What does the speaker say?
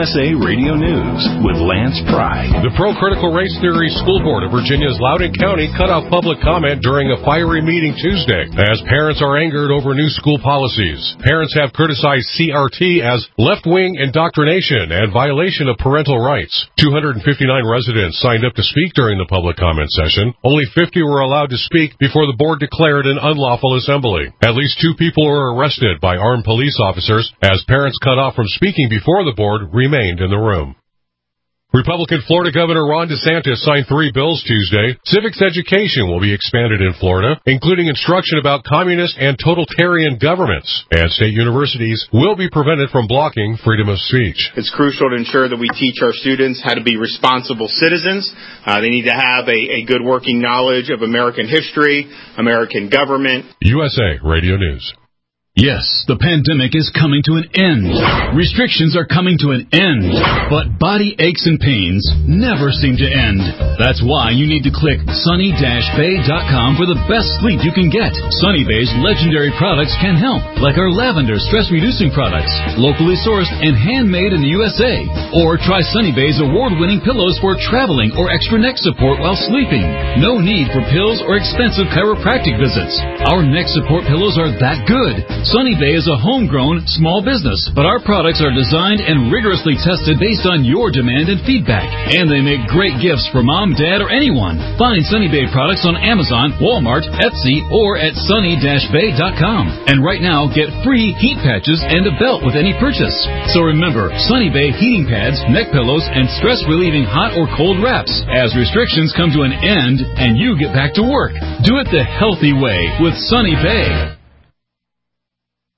USA Radio News with Lance Pry. The Pro-Critical Race Theory School Board of Virginia's Loudoun County cut off public comment during a fiery meeting Tuesday as parents are angered over new school policies. Parents have criticized CRT as left-wing indoctrination and violation of parental rights. 259 residents signed up to speak during the public comment session. Only 50 were allowed to speak before the board declared an unlawful assembly. At least 2 people were arrested by armed police officers as parents cut off from speaking before the board remained in the room. Republican Florida Governor Ron DeSantis signed 3 bills Tuesday. Civics education will be expanded in Florida, including instruction about communist and totalitarian governments. And state universities will be prevented from blocking freedom of speech. It's crucial to ensure that we teach our students how to be responsible citizens. They need to have a good working knowledge of American history, American government. USA Radio News. Yes, the pandemic is coming to an end. Restrictions are coming to an end. But body aches and pains never seem to end. That's why you need to click sunny-bay.com for the best sleep you can get. Sunny Bay's legendary products can help, like our lavender stress-reducing products, locally sourced and handmade in the USA. Or try Sunny Bay's award-winning pillows for traveling or extra neck support while sleeping. No need for pills or expensive chiropractic visits. Our neck support pillows are that good. Sunny Bay is a homegrown, small business, but our products are designed and rigorously tested based on your demand and feedback. And they make great gifts for mom, dad, or anyone. Find Sunny Bay products on Amazon, Walmart, Etsy, or at sunny-bay.com. And right now, get free heat patches and a belt with any purchase. So remember, Sunny Bay heating pads, neck pillows, and stress-relieving hot or cold wraps as restrictions come to an end and you get back to work. Do it the healthy way with Sunny Bay.